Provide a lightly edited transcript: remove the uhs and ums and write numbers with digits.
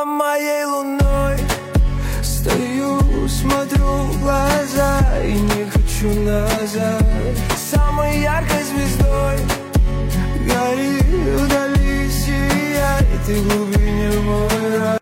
стала моей луной. Стою, смотрю в глаза и не хочу назад. Самой яркой звездой гори вдали, сияет, и в глубине мой рай.